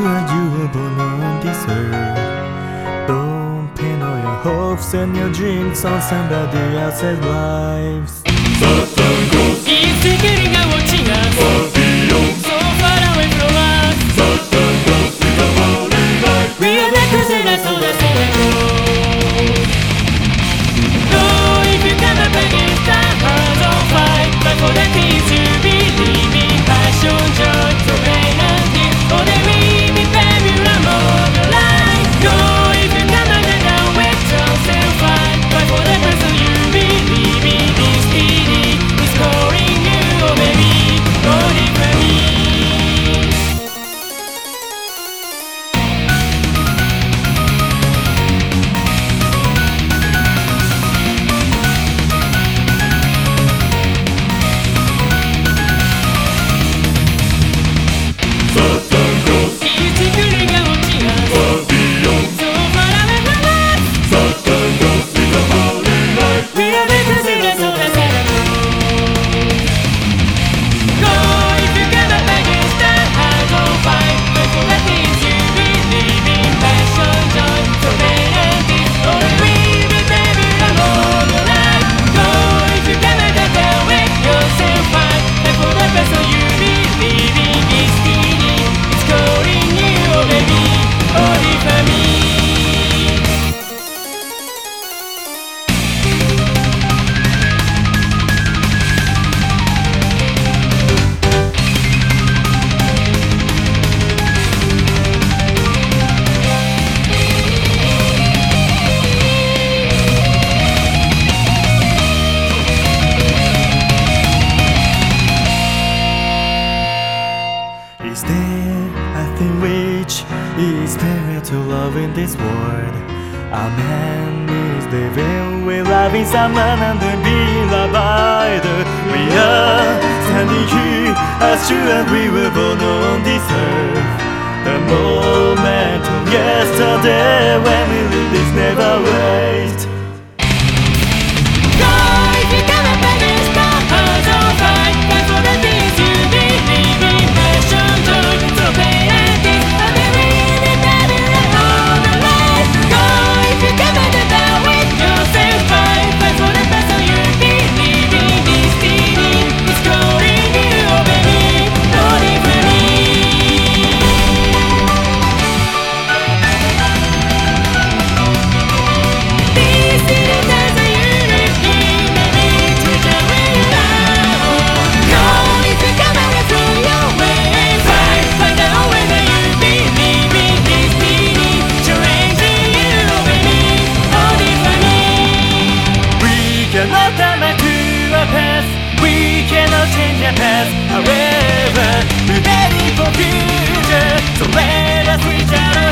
and you were born on this earth. Don't pin all your hopes and your dreams on somebody else's lives. Certain ghosts He's thinking of watching us far beyond. so far away from us. Certain ghosts with a holy light. We are the crusaders of the Senate. Though if you come up against the heart of fight, but for the things you believe in, passion, joy, so rain and tears, for the weeping fabulum of your life. Though if you come under the weight of self-fight, but for the person you believe in, destiny is calling you, oh baby, only for me. Certain ghosts He's thinking of watching us far beyond. so far away from us. Certain ghosts with a holy light. We are the crusaders of the Senate. Go if you come up against the heart of fight, but for the things you believe in, passion, joy, so rain and tears, oh we will baby love all your life. Go if you come under the weight yourself fight, but for the person you believe in, destiny is calling you, oh baby, only for me. Is there a thing which is better to love in this world? A man is living with loving someone and then being loved by the. We are standing here as true as we were born on this earth. The moment of yesterday when we live this never waste. Go if you come up against the heart of fight, but for the things you believe in, passion, joy, so pain and tears, but they will be better than all the life. Go if you come under the weight yourself fight, but for the person you believe in, destiny is calling you, oh baby, only for me. This is the dance that you live in, baby, teach us where you are. Go if you come out from your way, fight the way that you believe in, destiny challenging you, oh baby, only for me. We cannot turn back to our past. We cannot change our past. However, we're ready for future. So let us reach out.